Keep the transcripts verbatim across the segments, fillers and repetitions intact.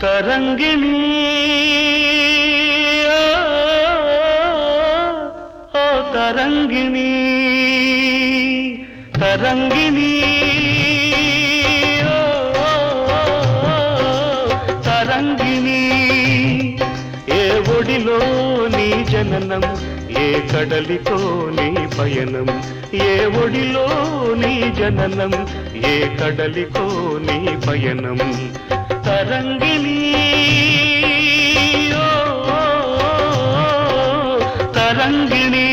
తరంగిణి ఓ తరంగిణి తరంగిణి తరంగిణి ఏ ఒడిలో నీ జననం ఏ కడలితో నీ పయనం ఏ ఒడిలో నీ జననం ఏ కడలితో నీ పయనం తరంగిణి ఓ తరంగిణి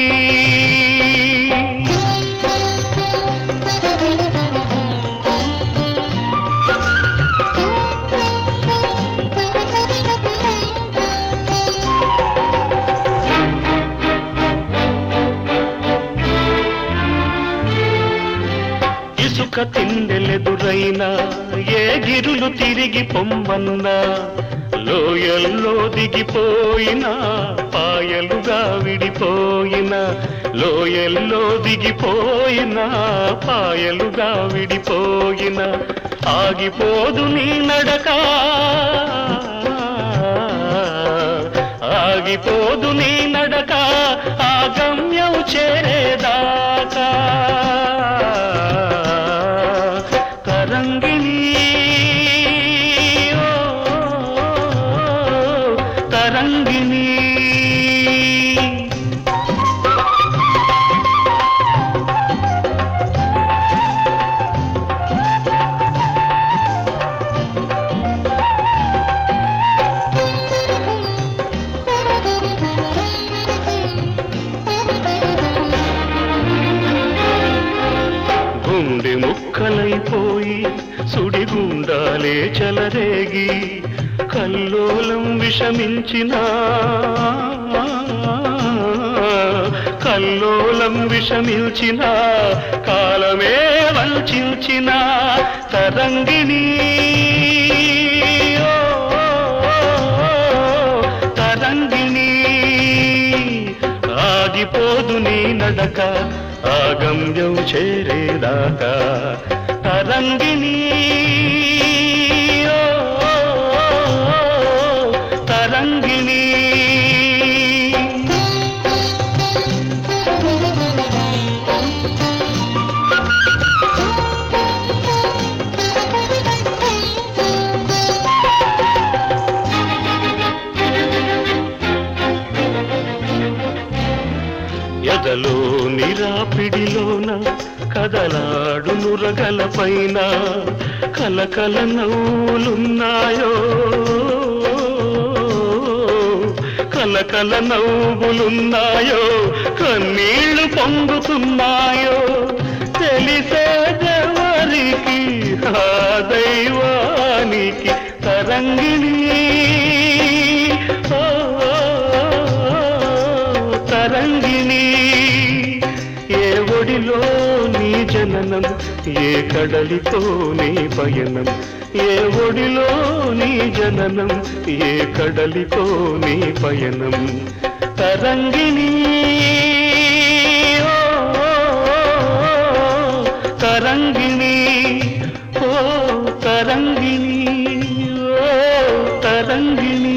ఇసుక తిండెలెదురైనా ఏ గిరులు తిరిగి పొమ్మన్నా లోయల్లో దిగిపోయినా పాయలుగా విడిపోయినా లోయల్లో దిగిపోయినా పాయలుగా విడిపోయినా ఆగిపోదు నీ నడక ఆగిపోదు నీ నడక ఆ గమ్యం చేరేదాకా తరంగిణి ఓ తరంగిణి గుండె ముక్కలైపోయి సుడిగుండాలే చెలరేగి కల్లోలం విషమించిన కల్లోలం విషమించిన కాలమే వంచిన తరంగిణి ఓ తరంగిణి ఆగిపోదు నీ నడక ఆ గమ్యం చేరేదాకా తరంగిణి ఓ తరంగిణి ఎదలో నిరాపిడిలోన కదలాడు నురగల పైన కలకల నవ్వులున్నాయో కలకల నవ్వులున్నాయో కన్నీళ్లు పొంగుతున్నాయో తెలిసేదెవరికి ఆ దైవానికి తరంగిణి ఓ తరంగిణి ఏ ఒడిలో నీ జననం ఏ కడలితో నీ పయనం ఏ ఒడిలో నీ జననం ఏ కడలితో నీ పయనం తరంగిణి ఓ తరంగిణి ఓ తరంగిణి ఓ తరంగిణి